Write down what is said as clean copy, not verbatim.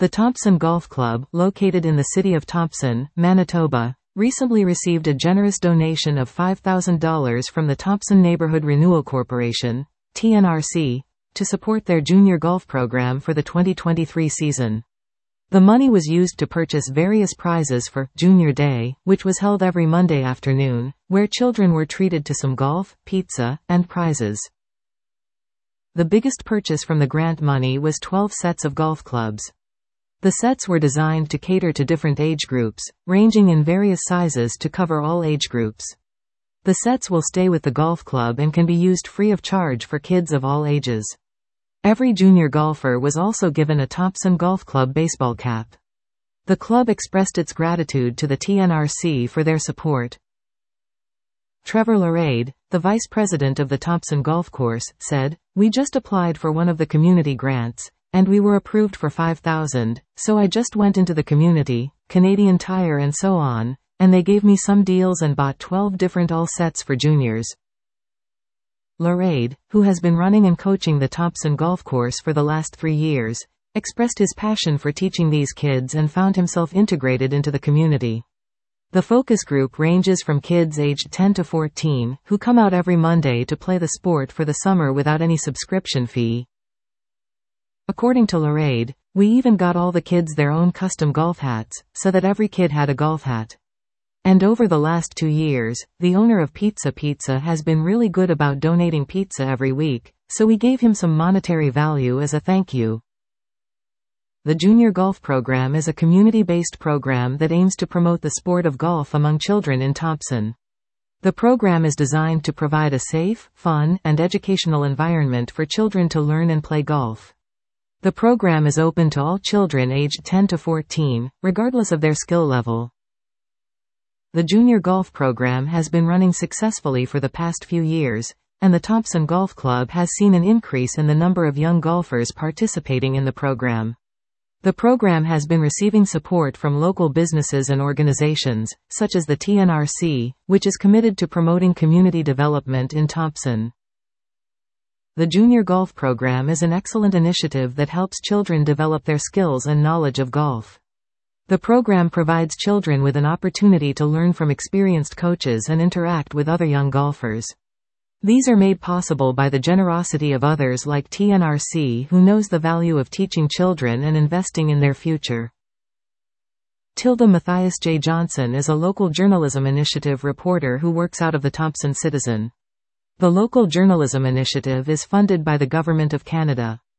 The Thompson Golf Club, located in the city of Thompson, Manitoba, recently received a generous donation of $5,000 from the Thompson Neighborhood Renewal Corporation, TNRC, to support their junior golf program for the 2023 season. The money was used to purchase various prizes for Junior Day, which was held every Monday afternoon, where children were treated to some golf, pizza, and prizes. The biggest purchase from the grant money was 12 sets of golf clubs. The sets were designed to cater to different age groups, ranging in various sizes to cover all age groups. The sets will stay with the golf club and can be used free of charge for kids of all ages. Every junior golfer was also given a Thompson Golf Club baseball cap. The club expressed its gratitude to the TNRC for their support. Trevor Larade, the vice president of the Thompson Golf Course, said, "We just applied for one of the community grants, and we were approved for $5,000, so I just went into the community, Canadian Tire and so on, and they gave me some deals and bought 12 different all sets for juniors." Larade, who has been running and coaching the Thompson Golf Course for the last 3 years, expressed his passion for teaching these kids and found himself integrated into the community. The focus group ranges from kids aged 10 to 14, who come out every Monday to play the sport for the summer without any subscription fee. According to Larade, "We even got all the kids their own custom golf hats, so that every kid had a golf hat. And over the last 2 years, the owner of Pizza Pizza has been really good about donating pizza every week, so we gave him some monetary value as a thank you." The Junior Golf Program is a community-based program that aims to promote the sport of golf among children in Thompson. The program is designed to provide a safe, fun, and educational environment for children to learn and play golf. The program is open to all children aged 10 to 14, regardless of their skill level. The Junior Golf Program has been running successfully for the past few years, and the Thompson Golf Club has seen an increase in the number of young golfers participating in the program. The program has been receiving support from local businesses and organizations, such as the TNRC, which is committed to promoting community development in Thompson. The Junior Golf Program is an excellent initiative that helps children develop their skills and knowledge of golf. The program provides children with an opportunity to learn from experienced coaches and interact with other young golfers. These are made possible by the generosity of others like TNRC, who knows the value of teaching children and investing in their future. Tilda Matthias J. Johnson is a local journalism initiative reporter who works out of the Thompson Citizen. The local journalism initiative is funded by the Government of Canada.